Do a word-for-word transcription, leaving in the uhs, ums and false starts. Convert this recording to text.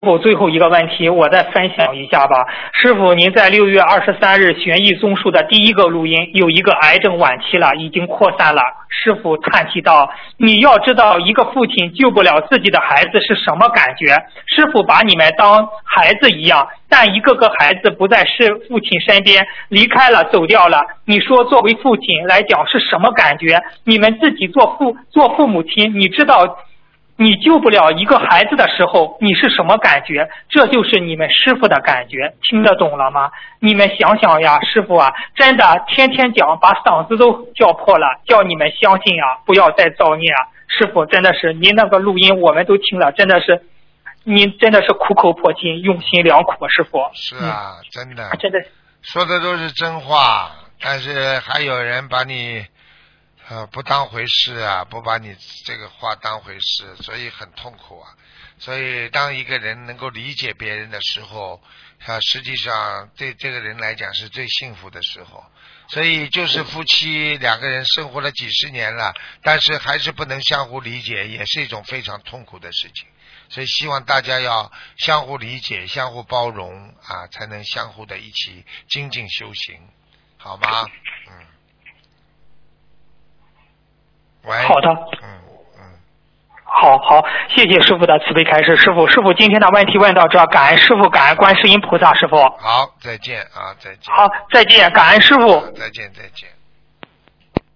傅，最后一个问题，我再分享一下吧。师傅，您在六月二十三日悬疑综述的第一个录音，有一个癌症晚期了，已经扩散了。师傅叹气道：“你要知道，一个父亲救不了自己的孩子是什么感觉？师傅把你们当孩子一样，但一个个孩子不在是父亲身边，离开了，走掉了。你说作为父亲来讲是什么感觉？你们自己做父做父母亲，你知道。”你救不了一个孩子的时候，你是什么感觉？这就是你们师傅的感觉，听得懂了吗？你们想想呀，师傅啊，真的天天讲，把嗓子都叫破了，叫你们相信啊，不要再造孽啊！师傅真的是，您那个录音我们都听了，真的是，您真的是苦口婆心，用心良苦，师傅。 是啊，嗯、真的， 真的说的都是真话，但是还有人把你。呃，不当回事啊，不把你这个话当回事，所以很痛苦啊。所以当一个人能够理解别人的时候，啊，实际上对这个人来讲是最幸福的时候。所以就是夫妻两个人生活了几十年了，但是还是不能相互理解，也是一种非常痛苦的事情。所以希望大家要相互理解、相互包容啊，才能相互的一起精进修行，好吗？嗯。 好的， 嗯嗯， 好好，谢谢师傅的慈悲开示。师傅，师傅今天的问题问到这，感恩师傅，感恩观世音菩萨，师傅。 好，再见啊，再见。 好，再见，感恩师傅。 再见，再见。